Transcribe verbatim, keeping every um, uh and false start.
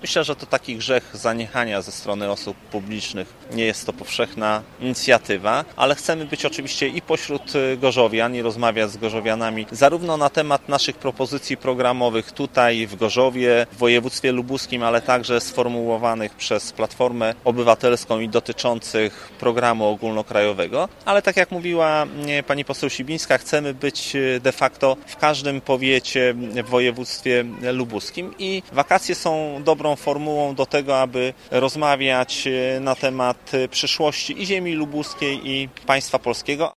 Myślę, że to taki grzech zaniechania ze strony osób publicznych. Nie jest to powszechna inicjatywa, ale chcemy być oczywiście i pośród gorzowian i rozmawiać z gorzowianami zarówno na temat naszych propozycji programowych tutaj w Gorzowie, w województwie lubuskim, ale także sformułowanych przez Platformę Obywatelską i dotyczących programu ogólnokrajowego. Ale tak jak mówiła pani poseł Sibińska, chcemy być de facto w każdym powiecie w województwie lubuskim i wakacje są dobrą formułą do tego, aby rozmawiać na temat przyszłości i ziemi lubuskiej, i państwa polskiego.